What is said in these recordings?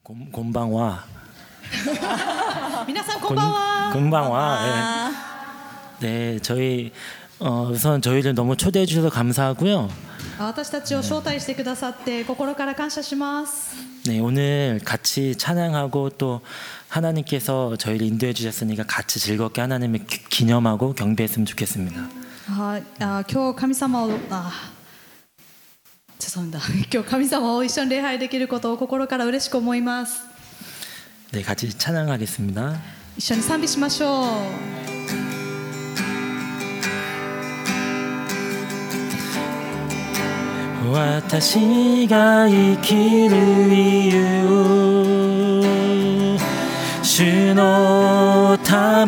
こんばんは。 皆さんこんばんは。 건방와. 네, 저희 우선 저희를 너무 초대해 주셔서 감사하고요. 私たちを招待してくださって心から感謝します。 네, 오늘 같이 찬양하고 또 하나님께서 저희를 인도해 주셨으니까 같이 즐겁게 하나님을 기념하고 경배했으면 좋겠습니다. 今日神様を今日神様を一緒に礼拝できることを心から嬉しく思います。 네, 같이 찬양하겠습니다. 一緒に賛美しましょう。 私が生きる理由、主のた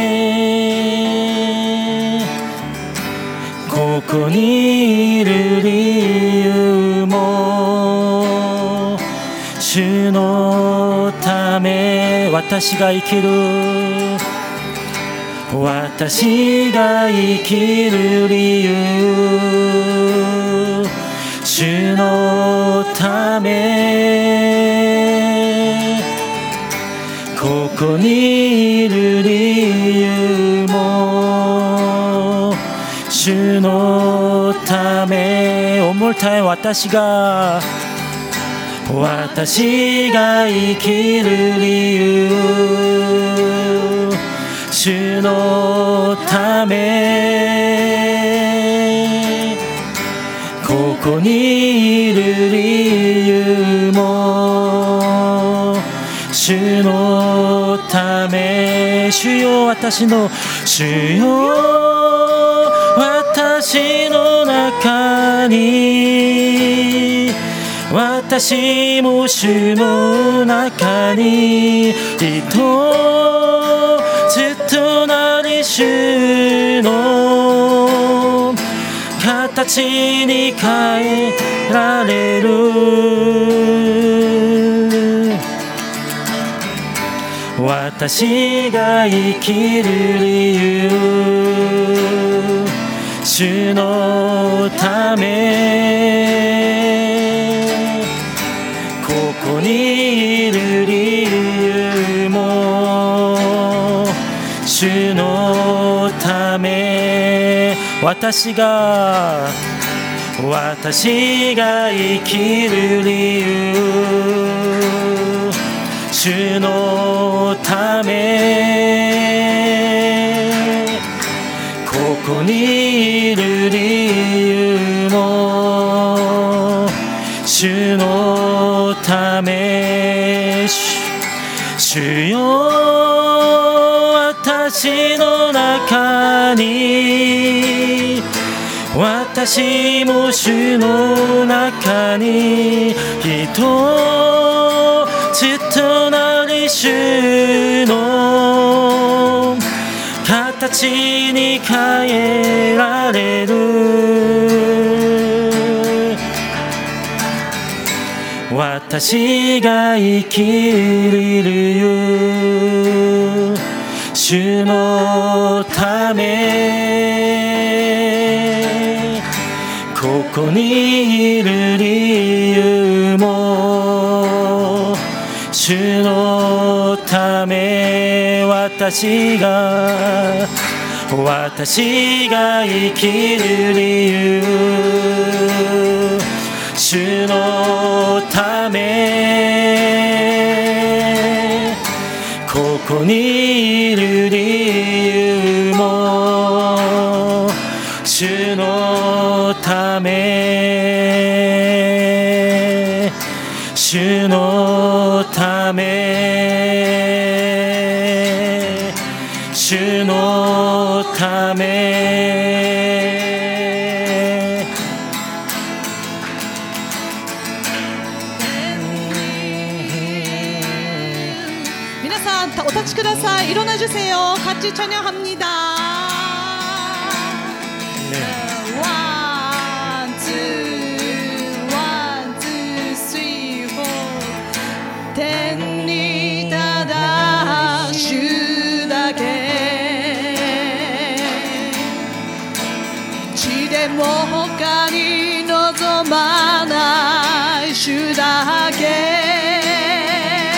め、ここにいる理由も主のため。私が生きる、私が生きる理由、主のため、ここにいる理由も主のため。One more time。 私が生きる理由、主のため、ここにいる理由も主のため。主よ私の中に、私も主の中に一つとなり、主の形に変えられる。私が生きる理由、主のため、ここにいる理由も主のため。私が生きる理由、主のため、ここにいる理由も主のため。主よ私の中に、私も主の中に一つとなり、主の形に変えられる。私が生きる理由、主のため、ここにいる理由も主のため。私が生きる理由、主のため、ここにいる理由も主のため、主のため、主のため。 皆さんお立ちください。일어나 주세요. 같이 찬양합니다. One, two, three, four. 天にただ主だけ、地でも他に望まない主だけ。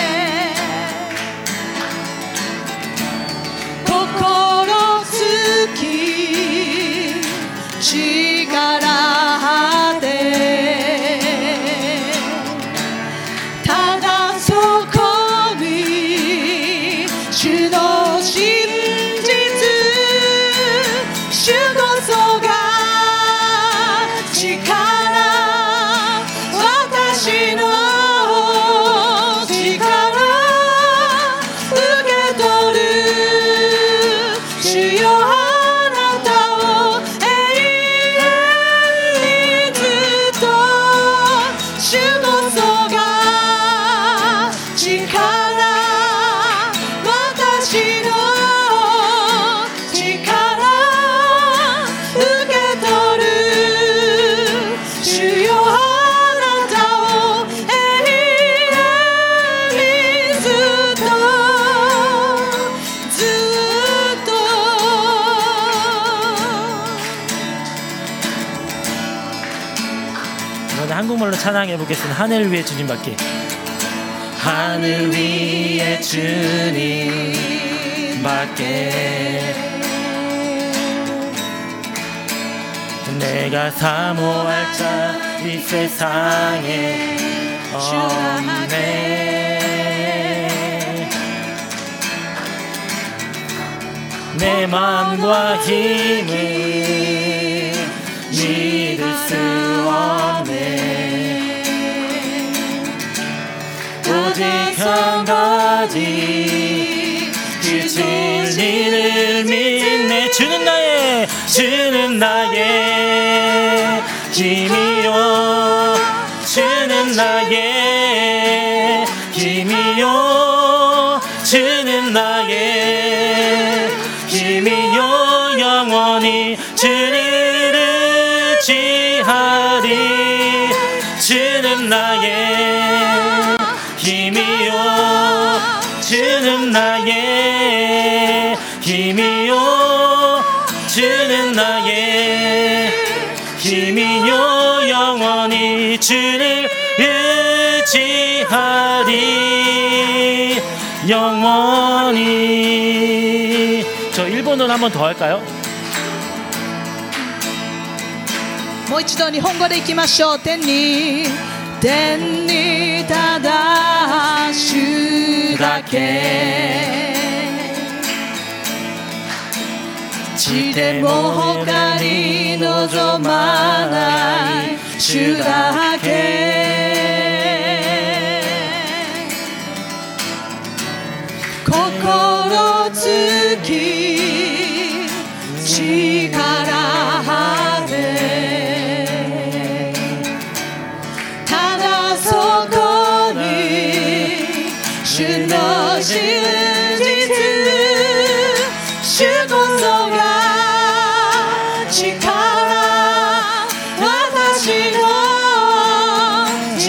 私の力受け取る主よあなたを永遠にずっと 이번에 한국말로 찬양해 보겠습니다. 하늘 위에 주님밖에. 하늘 위에 주님밖에 내가 사모할 자 이 세상에 없네. 내 마음과 힘을 믿을 수 없네. 오직 한 가지 그 진리를 믿네. 주는 나의 힘이요. 주는 나의 힘이요. 주는 나의 힘이요. 영원히 주를 의지하리. 주는 나의 힘이요. 주는 나의 힘이요. 주는 나의 힘이요. 영원히 주를 의지하리. 영원히. 저 일본어로 한 번 더 할까요? もう一度日本語でいきましょう。天にただ主だけ地でも他に望まない主だけ心つき力あれただそこに主の真実主こそが力私の力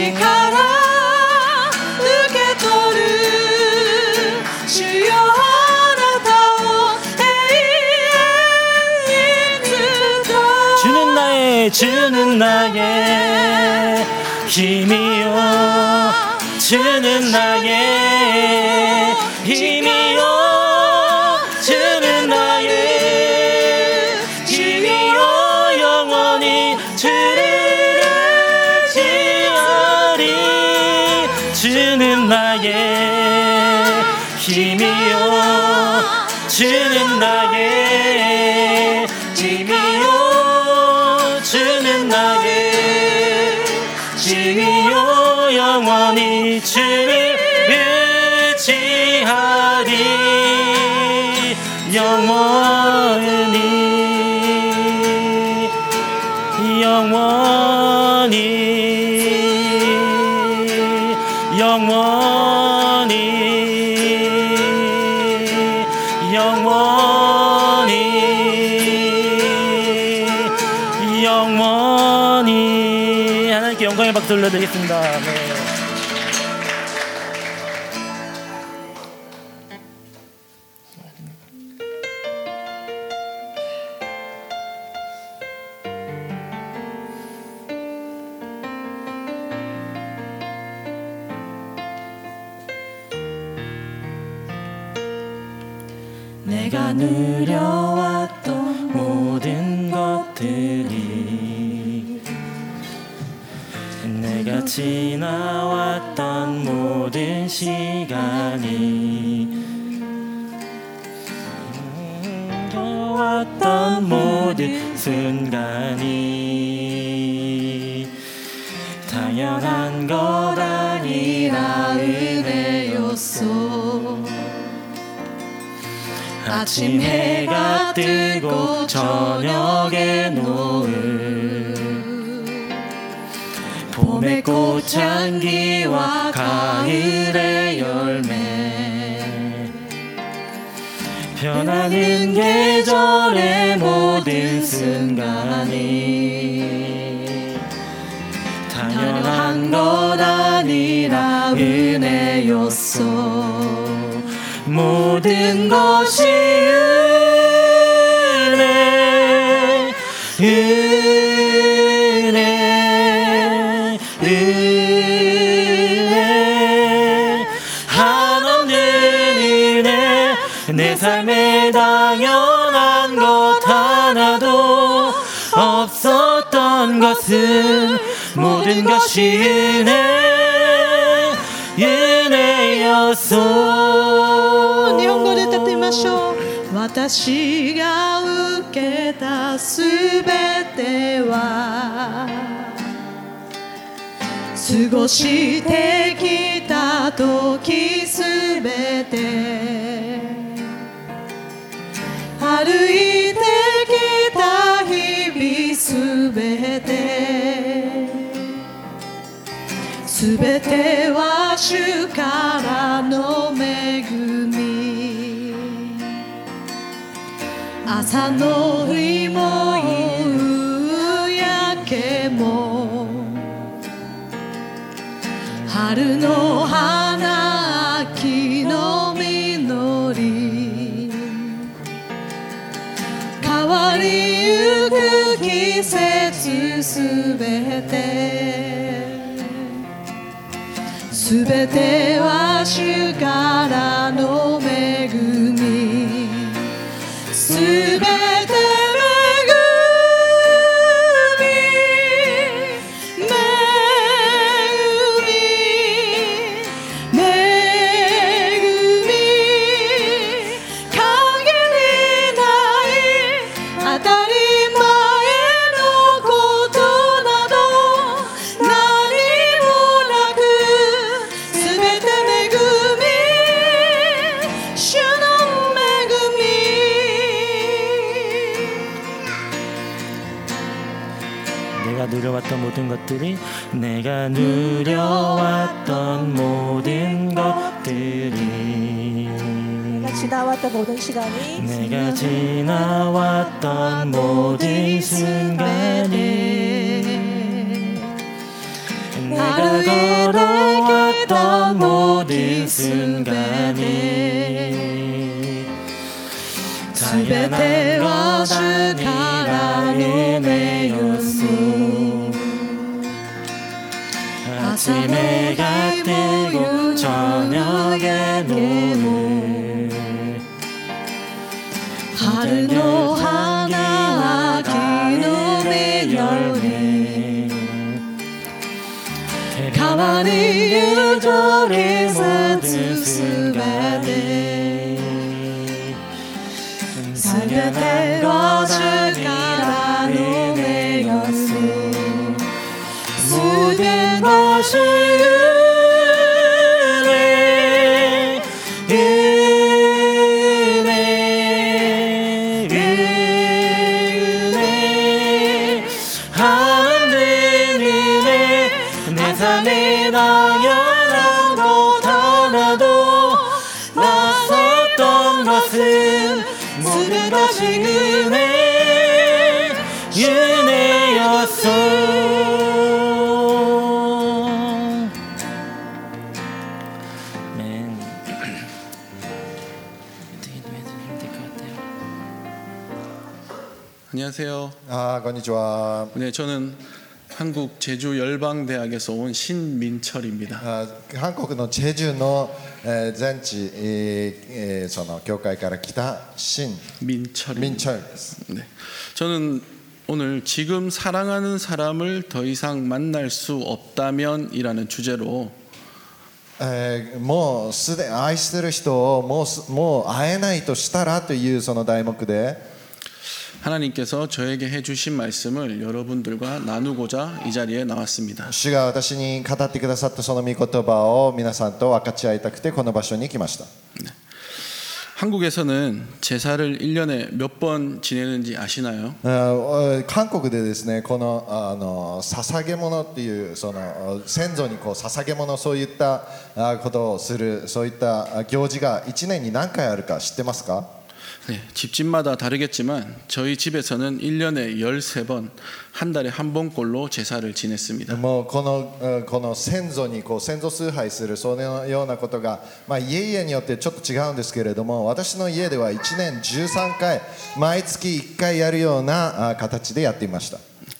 受け取る主よあなたを永遠にずっと 주는 나의 힘이요. 주는 나의 힘이요. 주는 나의 힘이요. 영원히 주를 의지하리. 주는 나의 힘이요. 주는 나의 힘이요. 주는 나의 힘이요. 영원히 주를 의지하리. 영원히 영원히 영원히 영원히 영원히 하나님께 영광의 박수 올려드리겠습니다. 네. 내가 누려왔던 모든 것들이 내가 지나왔던 모든 시간이 겪어왔던 모든 순간이 당연한 것 아니라 은혜였소. 아침 해가 뜨고 저녁에 노을 봄 봄의 꽃향기와 가을의 열매 변하는 계절의 모든 순간이 당연한 것 아니라 은혜였어 모든 것이 은혜 한없는 은혜 내 삶에 당연한 것 하나도 없었던 것은 모든 것이 은혜였어 日本語で歌ってみましょう私が受けたすべては過ごしてきた時すべて歩いてきた日々すべてすべては主からの恵み朝の日も夕焼けも春の花秋の実り変わりゆく季節すべてすべては主からの恵みすべて 누려왔던 모든 것들이 내가 누려왔던 모든 것들이 지나왔던 모든 시간이 내가 지나왔던 모든 순간이 내가 걸어왔던 모든 순간이 당연한 것 아니라 은혜였소 아침에 해가 뜨고 저녁에 노을 하루노 하나 기노의 열매 가만히 유족의 모든 순간에 당연한 것 아니라 은혜였소 모든 것이 은혜 하는 은혜 내 삶에 당연한 것 하나도 낯섰던 것은 모든 것이 은혜였어 안녕하세요. 건니치와. 네, 저는 한국 제주 열방대학에서 온 신민철입니다. 한국의 제주의 全地その教会から来た新 민철. 민철です。 네, 저는 오늘 지금 사랑하는 사람을 더 이상 만날 수 없다면이라는 주제로 もうすでに愛してる人をもう会えないとしたらというその題目で 하나님께서 저에게 해주신 말씀을 여러분들과 나누고자 이 자리에 나왔습니다. 主が私に語ってくださったその御言葉を皆さんと分かち合いたくてこの場所に来ました。 한국에서는 제사를 1년에 몇 번 지내는지 아시나요? 韓国でですねこの捧げ物っていうその先祖にこう捧げ物そういったことをするそういった行事が1年に何回あるか知ってますか？ 네, 집집마다 다르겠지만 저희 집에서는 1년에 13번, 한 달에 한 번꼴로 제사를 지냈습니다. もうこの先祖にこう先祖崇拝するそのようなことが、家々によってちょっと違うんですけれども、私の家では1年13回毎月1回やるような形でやっていました。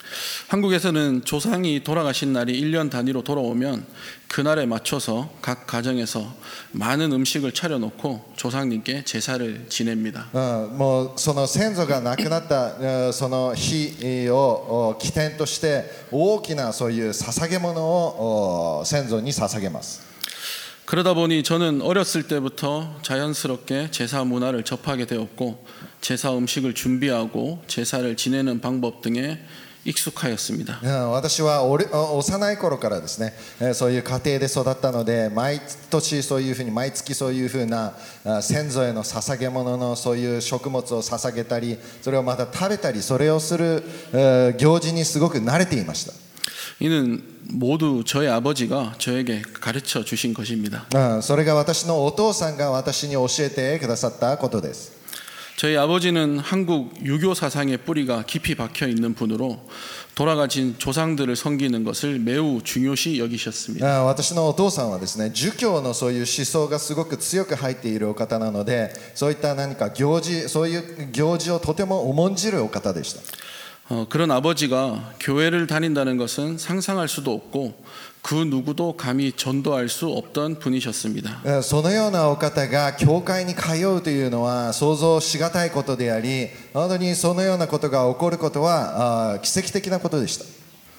한국에서는 조상이 돌아가신 날이 1년 단위로 돌아오면 그날에 맞춰서 각 가정에서 많은 음식을 차려놓고 조상님께 제사를 지냅니다. もうその先祖が亡くなったその日を起点として大きなそういう捧げ物を先祖に捧げます。 그러다 보니 저는 어렸을 때부터 자연스럽게 제사 문화를 접하게 되었고 제사 음식을 준비하고 제사를 지내는 방법 등에 익숙하였습니다. 私は幼い頃からですね、そういう家庭で育ったので、毎年そういうふうに毎月そういうふうな先祖への捧げ物のそういう食物を捧げたり、それをまた食べたり、それをする行事にすごく慣れていました。 이는 모두 저의 아버지가 저에게 가르쳐 주신 것입니다. それが私のお父さんが私に教えてくださったことです。 저희 아버지는 한국 유교 사상의 뿌리가 깊이 박혀 있는 분으로 돌아가신 조상들을 섬기는 것을 매우 중요시 여기셨습니다. 私のお父さんはですね、儒教のそういう思想がすごく強く入っているお方なので、そういった何か行事、そういう行事をとても重んじるお方でした。 그런 아버지가 교회를 다닌다는 것은 상상할 수도 없고 그 누구도 감히 전도할 수 없던 분이셨습니다. そのようなお方が教会に通うというのは想像しがたいことであり、本当にそのようなことが起こることは奇跡的なことでした。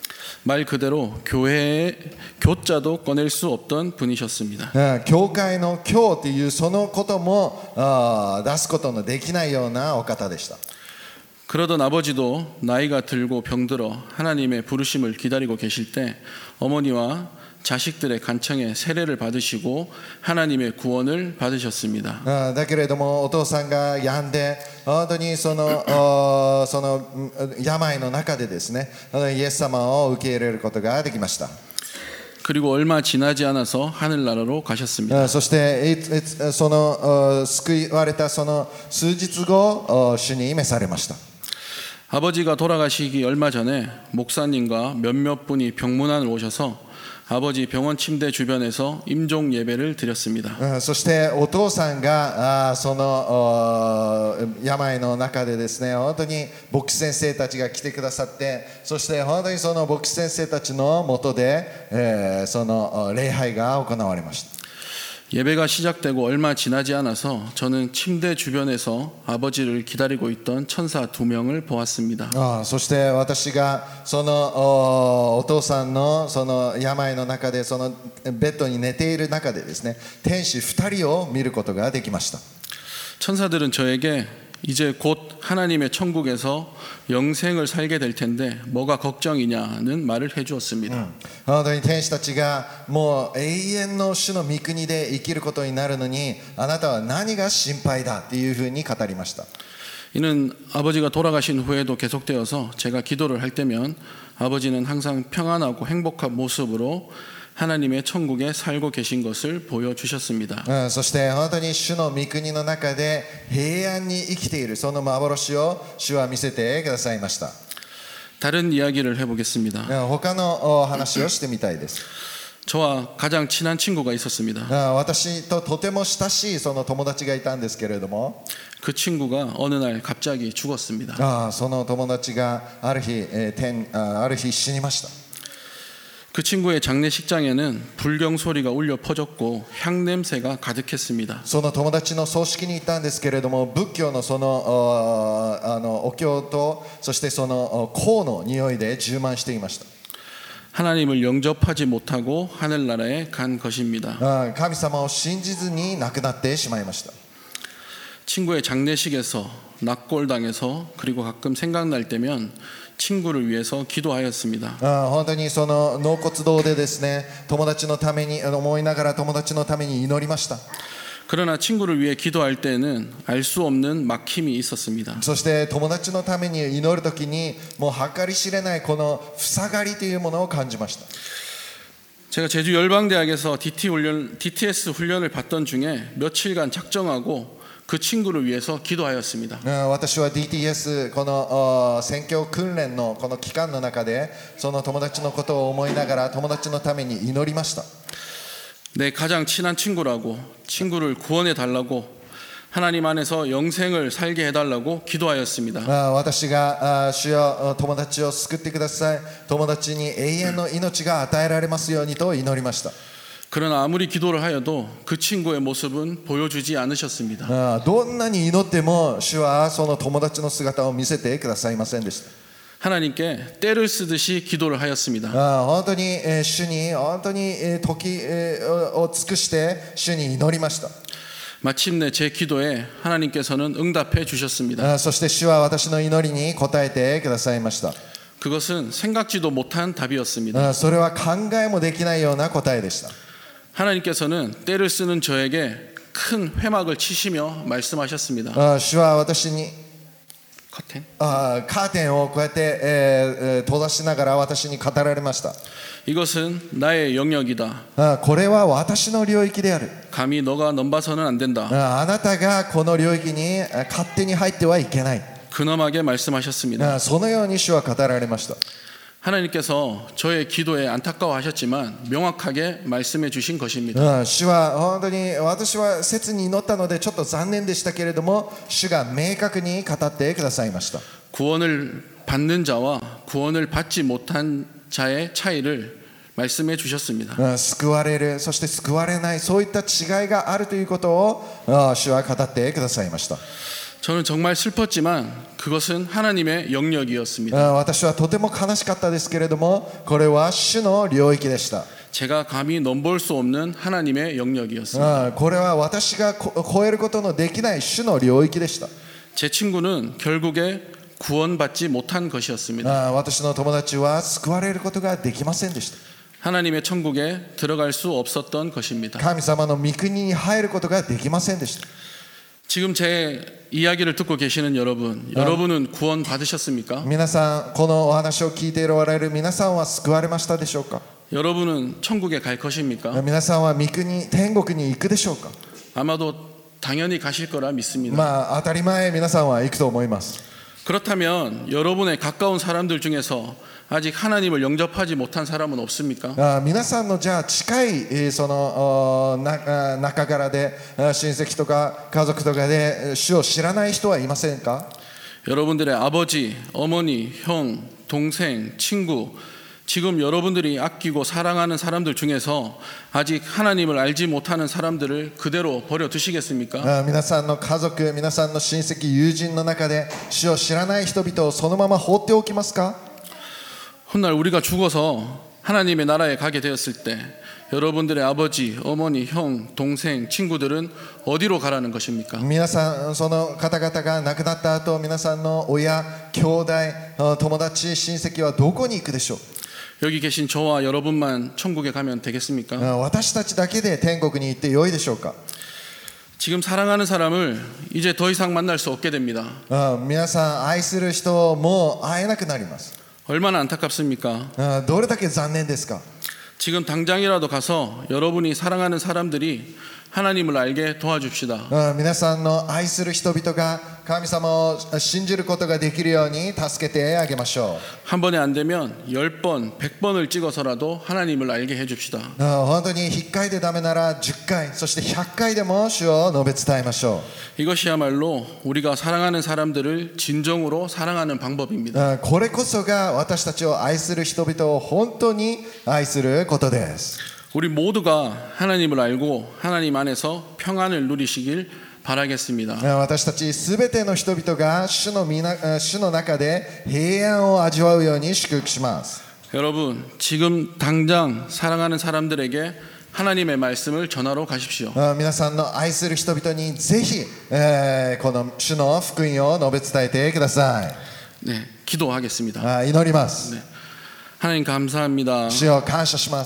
말 그대로 교회의 교자도 꺼낼 수 없던 분이셨습니다. 教会の教というそのことも出すことのできないようなお方でした。 그러던 아버지도 나이가 들고 병들어 하나님의 부르심을 기다리고 계실 때 어머니와 자식들의 간청에 세례를 받으시고 하나님의 구원을 받으셨습니다. だけれどもお父さんが病んで本当にその病の中でですね、イエス様を受け入れることができました。 그리고 얼마 지나지 않아서 하늘나라로 가셨습니다. そしてその救われたその数日後主に召されました。 아버지가 돌아가시기 얼마 전에 목사님과 몇몇 분이 병문안을 오셔서 아버지 병원 침대 주변에서 임종 예배를 드렸습니다. そしてお父さんがその病の中でですね、本当に牧師先生たちが来てくださって、そして本当にその牧師先生たちの下でその礼拝が行われました。 예배가 시작되고 얼마 지나지 않아서 저는 침대 주변에서 아버지를 기다리고 있던 천사 2명을 보았습니다. そして私がそのお父さんのその病の中でそのベッドに寝ている中でですね、天使2人を見ることができました。 천사들은 저에게 이제 곧 하나님의 천국에서 영생을 살게 될 텐데 뭐가 걱정이냐는 말을 해주었습니다. 本当に天使たちがもう永遠の主の御国で生きることになるのに、あなたは何が心配だっていうふうに語りました。 이는 아버지가 돌아가신 후에도 계속되어서 제가 기도를 할 때면 아버지는 항상 평안하고 행복한 모습으로 하나님의 천국에 살고 계신 것을 보여주셨습니다. そして本当に主の御国の中で平安に生きているその幻を主は見せてくださいました。 다른 이야기를 해보겠습니다. 他の話をしてみたいです。 저와 가장 친한 친구가 있었습니다. 私ととても親しいその友達がいたんですけれども、 그 친구가 어느 날 갑자기 죽었습니다. その友達がある日死にました。 그 친구의 장례식장에는 불경 소리가 울려 퍼졌고 향 냄새가 가득했습니다. その友達の葬式に行ったんですけれども、仏教のそのお経とそしてその香の匂いで充満していました。 하나님을 영접하지 못하고 하늘나라에 간 것입니다. 神様を信じずに亡くなってしまいました。 친구의 장례식에서 낙골당해서 그리고 가끔 생각날 때면 친구를 위해서 기도하였습니다. 本当にその納骨堂でですね、友達のために思いながら友達のために祈りました。 그러나 친구를 위해 기도할 때는 알 수 없는 막힘이 있었습니다. そして友達のために祈るときにもう計り知れないこの塞がりというものを感じました。 제가 제주 열방대학에서 DTS 훈련을 받던 중에 며칠간 작정하고 그 친구를 위해서 기도하였습니다. 私は DTS この宣教訓練のこの期間の中でその友達のことを思いながら友達のために祈りました。 내 가장 친한 친구라고 친구를 구원해 달라고 하나님 안에서 영생을 살게 해달라고 기도하였습니다. 私が主よ友達を救ってください、友達に永遠の命が与えられますようにと祈りました。 그러나 아무리 기도를 하여도 그 친구의 모습은 보여주지 않으셨습니다. どんなに祈っても主はその友達の姿を見せてくださいませんでした。 하나님께 때를 쓰듯이 기도를 하였습니다. 本当に主に本当に時を尽くして主に祈りました。 마침내 제 기도에 하나님께서는 응답해 주셨습니다. そして主は私の祈りに答えてくださいました。 그것은 생각지도 못한 답이었습니다. それは考えもできないような答えでした。 하나님께서는 때를 쓰는 저에게 큰 회막을 치시며 말씀하셨습니다. 主は私に 커튼. カーテンをこうやって閉ざしながら私に語られました。 이것은 나의 영역이다. これは私の領域である。 감히 너가 넘봐서는 안 된다. あなたがこの領域に勝手に入ってはいけない。 근엄하게 말씀하셨습니다. そのように主は語られました。 하나님께서 저의 기도에 안타까워하셨지만 명확하게 말씀해 주신 것입니다. 主は本当に私は切に祈ったのでちょっと残念でしたけれども主が明確に語ってくださいました。 구원을 받는 자와 구원을 받지 못한 자의 차이를 말씀해 주셨습니다. 救われるそして救われないそういった違いがあるということを主は語ってくださいました。 저는 정말 슬펐지만 그것은 하나님의 영역이었습니다. 私はとても悲しかったですけれどもこれは主の領域でした。 제가 감히 넘볼 수 없는 하나님의 영역이었습니다. これは私が超えることのできない主の領域でした。 제 친구는 결국에 구원받지 못한 것이었습니다. 私の友達は救われることができませんでした。 하나님의 천국에 들어갈 수 없었던 것입니다. 神様の御国に入ることができませんでした。 지금 제 이야기를 듣고 계시는 여러분은 구원 받으셨습니까? 皆さんこのお話を聞いておられる皆さんは救われましたでしょうか。 여러분은 천국에 갈 것입니까? 皆さんは御国天国に行くでしょうか。 아마도 당연히 가실 거라 믿습니다. 当たり前皆さんは行くと思います。 그렇다면 여러분의 가까운 사람들 중에서 아직 하나님을 영접하지 못한 사람은 없습니까? 皆さんのじゃあ近いその中からで親戚とか家族とかで主を知らない人はいませんか。 여러분들의 아버지, 어머니, 형, 동생, 친구 지금 여러분들이 아끼고 사랑하는 사람들 중에서 아직 하나님을 알지 못하는 사람들을 그대로 버려 두시겠습니까? 皆さんの家族皆さんの親戚友人の中で主を知らない人々をそのまま放っておきますか。 훗날 우리가 죽어서 하나님의 나라에 가게 되었을 때 여러분들의 아버지, 어머니, 형, 동생, 친구들은 어디로 가라는 것입니까? 皆さんその方々が亡くなった後皆さんの親兄弟友達親戚はどこに行くでしょう。 여기 계신 저와 여러분만 천국에 가면 되겠습니까? 私たちだけで天国に行ってよいでしょうか。 지금 사랑하는 사람을 이제 더 이상 만날 수 없게 됩니다. 皆さん愛する人をもう会えなくなります。 얼마나 안타깝습니까? どれだけ残念ですか。 지금 당장이라도 가서 여러분이 사랑하는 사람들이 하나님을 알게 도와줍시다. 皆さんの愛する人々が神様を信じることができるように助けてあげましょう。 한 번에 안 되면 10번, 100번을 찍어서라도 하나님을 알게 해줍시다. 本当に1回でダメなら10回そして100回でも主を述べ伝えましょう。 이것이야말로 우리가 사랑하는 사람들을 진정으로 사랑하는 방법입니다. これこそが私たちを愛する人々を本当に愛することです。 우리 모두가 하나님을 알고 하나님 안에서 평안을 누리시길 바라겠습니다. 私たちすべての人々が主の中で平安を味わうように祝福します。 여러분, 지금 당장 사랑하는 사람들에게 하나님의 말씀을 전하러 가십시오. 皆さんの愛する人々にぜひこの主の福音を述べ伝えてください。 네, 기도하겠습니다. 祈ります。 하나님 감사합니다. 主を感謝します。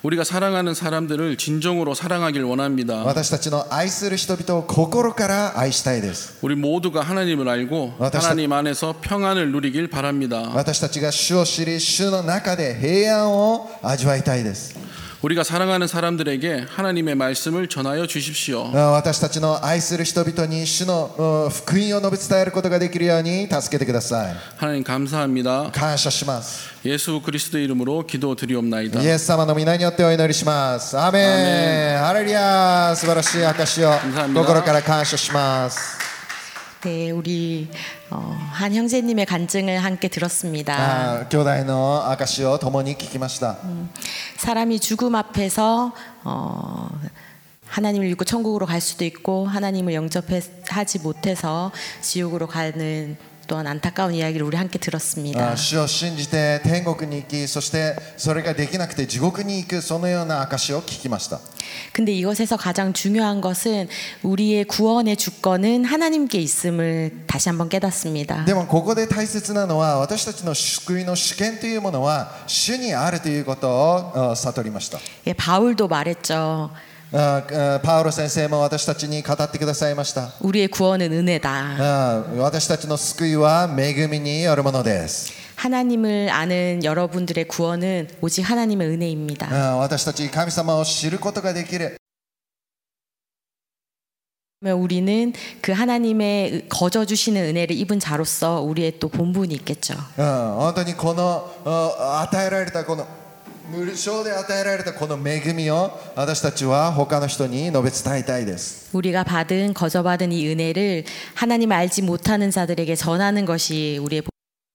우리가 사랑하는 사람들을 진정으로 사랑하길 원합니다. 私たちの愛する人々を心から愛したいです。 우리 모두가 하나님을 알고 하나님 안에서 평안을 누리길 바랍니다. 私たちが主を知り、主の中で平安を味わいたいです。 우리가 사랑하는 사람들에게 하나님의 말씀을 전하여 주십시오. 私たちの愛する人々に主の福音を述べ伝えることができるように助けてください。 하나님 감사합니다. 感謝します。 예수 그리스도의 이름으로 기도드리옵나이다. イエス様の皆によってお祈りします。アーメン。ハレルヤ。素晴らしい証を心から感謝します。 네, 우리 한 형제님의 간증을 함께 들었습니다. 兄弟の証を共に聞きました。 사람이 죽음 앞에서 하나님을 믿고 천국으로 갈 수도 있고 하나님을 영접하지 못해서 지옥으로 가는 또한 안타까운 이야기를 우리 함께 들었습니다. 主を信じて天国に行き、そしてそれができなくて地獄に行く、そのような証を聞きました。 근데 이것에서 가장 중요한 것은 우리의 구원의 주권은 하나님께 있음을 다시 한번 깨닫습니다. でもここで大切なのは、私たちの救いの主権というものは主にあるということを悟りました。 예, 바울도 말했죠. パウロ先生も私たちに語ってくださいました。 우리의 구원은 은혜다. 私たちの救いは恵みによるものです。 하나님을 아는 여러분들의 구원은 오직 하나님의 은혜입니다. 私たち神様を知ることができる。 우리는 그 하나님의 거저 주시는 은혜를 입은 자로서 우리의 또 본분이 있겠죠. 本当にこの与えられたこの無償で与えられたこの恵みを私たちは他の人に述べ伝えたいです。 우리가 받은 거저 받은 이 은혜를 하나님을 알지 못하는 자들에게 전하는 것이 우리의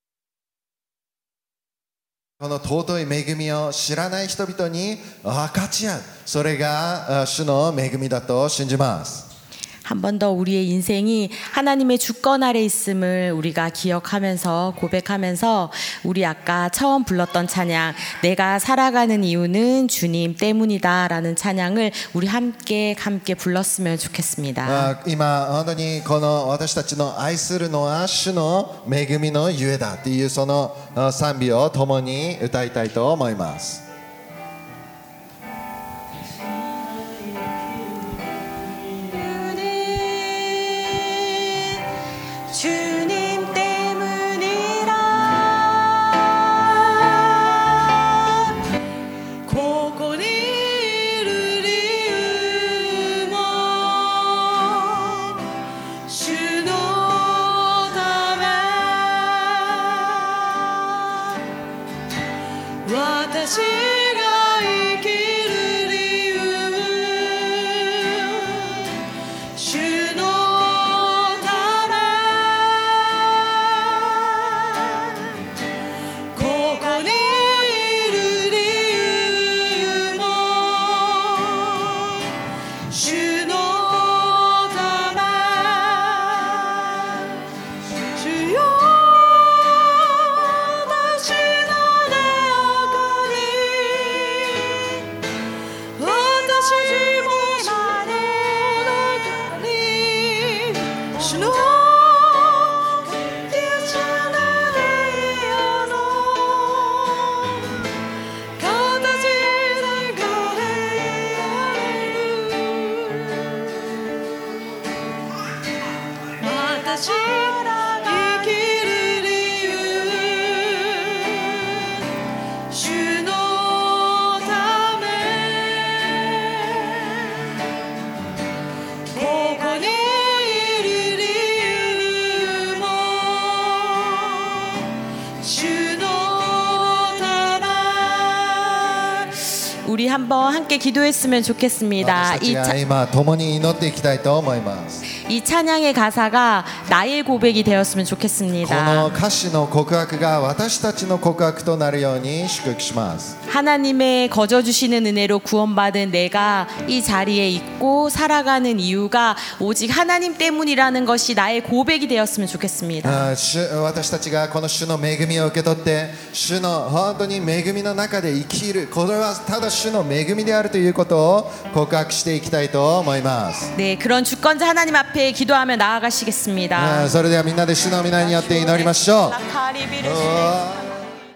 この尊い恵みを知らない人々に分かち合う、それが主の恵みだと信じます。 한 번 더 우리의 인생이 하나님의 주권 아래 있음을 우리가 기억하면서 고백하면서 우리 아까 처음 불렀던 찬양 내가 살아가는 이유는 주님 때문이다 라는 찬양을 우리 함께 불렀으면 좋겠습니다. 今本当にこの私たちの愛するのは主の恵みのゆえだというその賛美を共に歌いたいと思います。 주님 때문이라 고고 이르리우모 주노 다메 와타시가 이기를 이유 주노 우리 한번 함께 기도했으면 좋겠습니다. 私たちが今共に祈っていきたいと思います。 이 찬양의 가사가 나의 고백이 되었으면 こ 좋겠습니다. の歌詞の告白が私たちの告白となるように祝福します。 하나님의 거저 주시는 은혜로 구원받은 내가 이 자리에 있고 살아가는 이유가 오직 하나님 때문이라는 것이 나의 고백이 되었으면 좋겠습니다. 私たちがこの主の恵みを受け取って主の本当に恵みの中で生きる、これはただ主の恵みであるということを告白していきたいと思います。 네, 그런 주권자 하나님 앞에 기도하며 나아가시겠습니다. それではみんなで主の皆によって祈りましょう。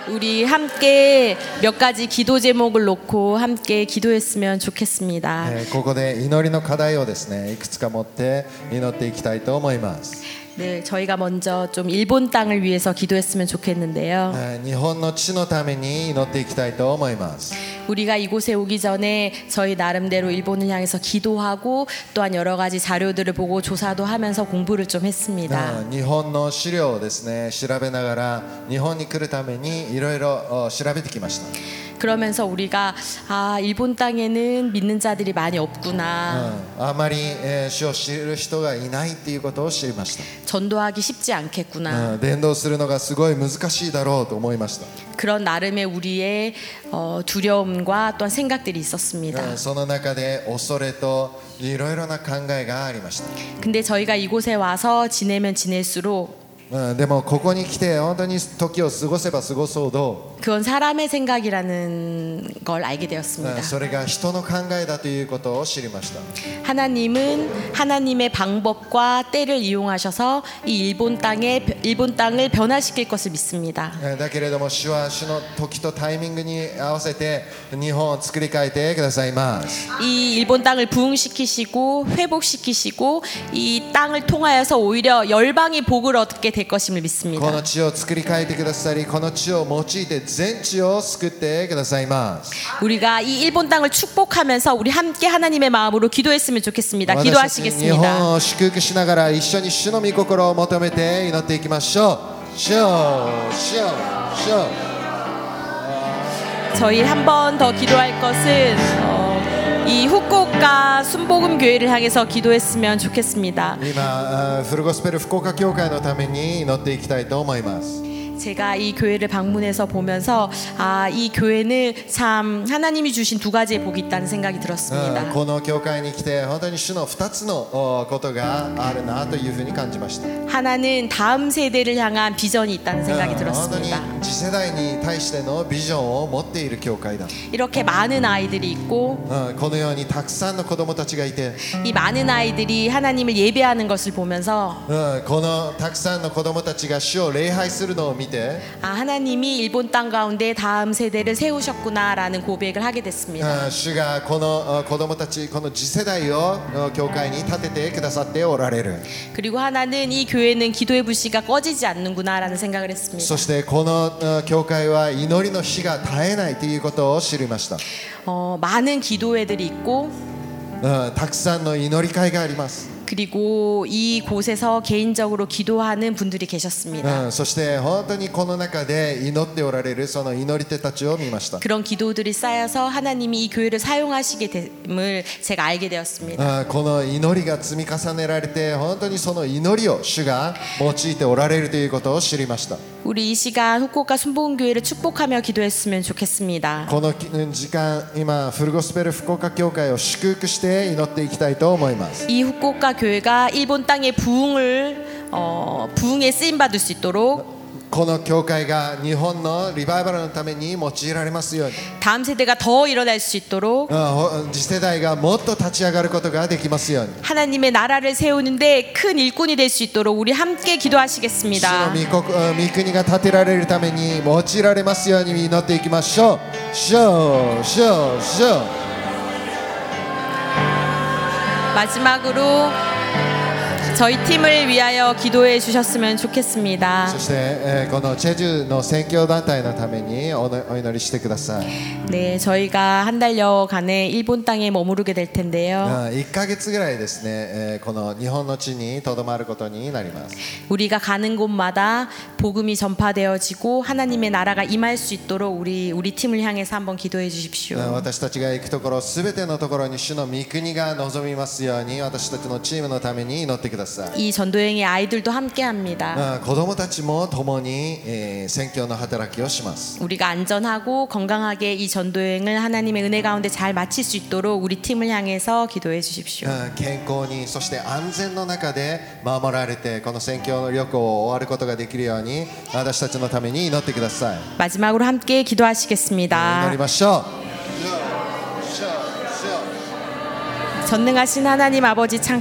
우리 함께 몇 가지 기도 제목을 놓고 함께 기도했으면 좋겠습니다. ここで祈りの課題をですねいくつか持って祈っていきたいと思います。 네, 저희가 먼저 좀 일본 땅을 위해서 기도했으면 좋겠는데요. 日本の地のために祈っていきたいと思います。 우리가 이곳에 오기 전에 저희 나름대로 일본을 향해서 기도하고 또한 여러 가지 자료들을 보고 조사도 하면서 공부를 좀 했습니다. 日本の資料をですね調べながら日本に来るためにいろいろ調べてきました。 그러면서 우리가 일본 땅에는 믿는 자들이 많이 없구나. あまり主を知る人がいないっていうことを知りました。 전도하기 쉽지 않겠구나. 伝道するのがすごい難しいだろうと思いました。 그런 나름의 우리의 두려움과 또한 생각들이 있었습니다. その中で恐れといろいろな考えがありました。 근데 저희가 이곳에 와서 지내면 지낼수록 でもここに来て本当に時を過ごせば過ごすほど 그건 사람의 생각이라는 걸 알게 되었습니다. それが人の考えだということを知りました。 하나님은 하나님의 방법과 때를 이용하셔서 이 일본 땅을 변화시킬 것을 믿습니다. だけれども主は主の時とタイミングに合わせて日本を作り変えてくださいます。 이 일본 땅을 부흥시키시고 회복시키시고 이 땅을 통하여서 오히려 열방이 복을 얻게 될 것임을 こ 믿습니다. の地を作り変えてくださりこの地を用いて全地を救ってくださいます。 우리가 이 일본 땅을 축복하면서 우리 함께 하나님의 마음으로 기도했으면 좋겠습니다. 私たち日本 기도하시겠습니다. を祝福しながら一緒に主の御心を求めて祈っていきましょう。主よ主よ主よ 저희 한 번 더 기도할 것은 이 후쿠오카 순복음 교회를 향해서 기도했으면 좋겠습니다. 今フルゴスペル福岡教会のために祈っていきたいと思います。 제가 이 교회를 방문해서 보면서 이 교회는 참 하나님이 주신 두 가지의 복이 있다는 생각이 들었습니다. この教会に来て本当に主の2つのことがあるなというふうに感じました。 하나는 다음 세대를 향한 비전이 있다는 생각이 本当に 들었습니다. 次世代に対してのビジョンを持っている教会だ。 이렇게 많은 아이들이 있고 このようにたくさんの子供たちがいて 이 많은 아이들이 하나님을 예배하는 것을 보면서 このたくさんの子供たちが主を礼拝するのを見て 하나님이 일본 땅 가운데 다음 세대를 세우셨구나라는 고백을 하게 됐습니다. 主がこの子供たちこの次世代を教会に立ててくださっておられる。 그리고 하나는 이 교회는 기도의 불씨가 꺼지지 않는구나라는 생각을 했습니다. そしてこの教会は祈りの火が絶えないということを知りました。 많은 기도회들이 있고 たくさんの祈り会があります。 그리고 이 곳에서 개인적으로 기도하는 분들이 계셨습니다. そして本当にこの中で祈っておられるその祈り手たちを見ました。 그런 기도들이 쌓여서 하나님이 이 교회를 사용하시게 됨을 제가 알게 되었습니다. この祈りが積み重ねられて本当にその祈りを主が用いておられるということを知りました。 우리 이 시간 후쿠오카 순복음교회를 축복하며 기도했으면 좋겠습니다. この時間今フルゴスペル福岡教会を祝福して祈っていきたいと思います。 이 후쿠오카 교회가 일본 땅의 부흥에 쓰임 받을 수 있도록 この教会が日本のリバイバルのために用いられますように 다음 세대가 더 일어날 수 있도록 次世代がもっと立ち上がることができますように 하나님의 나라를 세우는데 큰 일꾼이 될 수 있도록 우리 함께 主の 기도하시겠습니다. 御国が建てられるために用いられますように祈っていきましょう。主よ主よ主よ 마지막으로 저희 팀을 위하여 기도해 주셨으면 좋겠습니다. そしてこのチェジュの宣教団体のためにお祈りしてください。 네, 저희가 한 달여간에 일본 땅에 머무르게 될 텐데요. 1ヶ月ぐらいですねこの日本の地にとどまることになります。 우리가 가는 곳마다 복음이 전파되어지고 하나님의 나라가 임할 수 있도록 우리 팀을 향해서 한번 기도해 주십시오. 私たちが行くところすべてのところに主の御国が望みますように私たちのチームのために祈ってください。 이 전도행의 아이들도 함께합니다. 子供たちも共に宣教の働きをします。 우리가 안전하고 건강하게 이 전도행을 하나님의 은혜 가운데 잘 마칠 수 있도록 우리 팀을 향해서 기도해 주십시오. 健康にそして安全の中で守られてこの宣教旅行を終わることができるように私たちのために祈ってください。 마지막으로 함께 祈 기도하시겠습니다. りましょう。 전능하신 하나님 아버지 참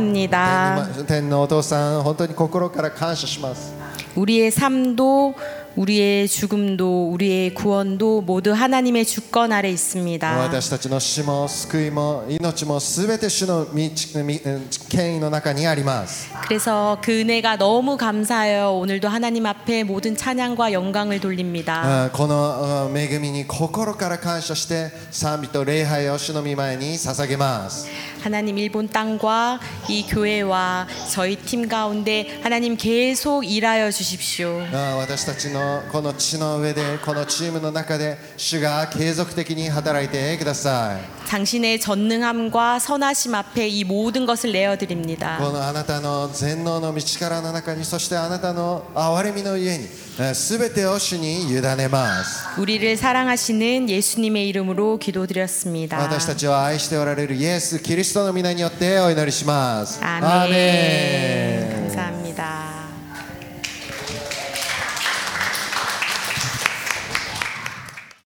감사합니다. 天のお父さん本当に心から感謝します。 우리의 삶도 우리의 죽음도 우리의 구원도 모두 하나님의 주권 아래 있습니다. 私たちの死も救いも命もすべて主の権威の中にあります。 그래서 그 은혜가 너무 감사해요. 오늘도 하나님 앞에 모든 찬양과 영광을 돌립니다. この恵みに心から感謝して賛美と礼拝を主の御前に捧げます。 하나님 일본 땅과 이 교회와 저희 팀 가운데 하나님 계속 일하여 주십시오. 私たちのこの地の上でこのチームの中で主が継続的に働いてください。 당신의 전능함과 선하심 앞에 이 모든 것을 내어드립니다. このあなたの全能の道からの中にそしてあなたの憐れみの家にすべてを主に委ねます。 우리를 사랑하시는 예수님의 이름으로 기도드렸습니다. 私たちを愛しておられるイエス・キリストの皆によってお祈りします。 アーメンアーメン。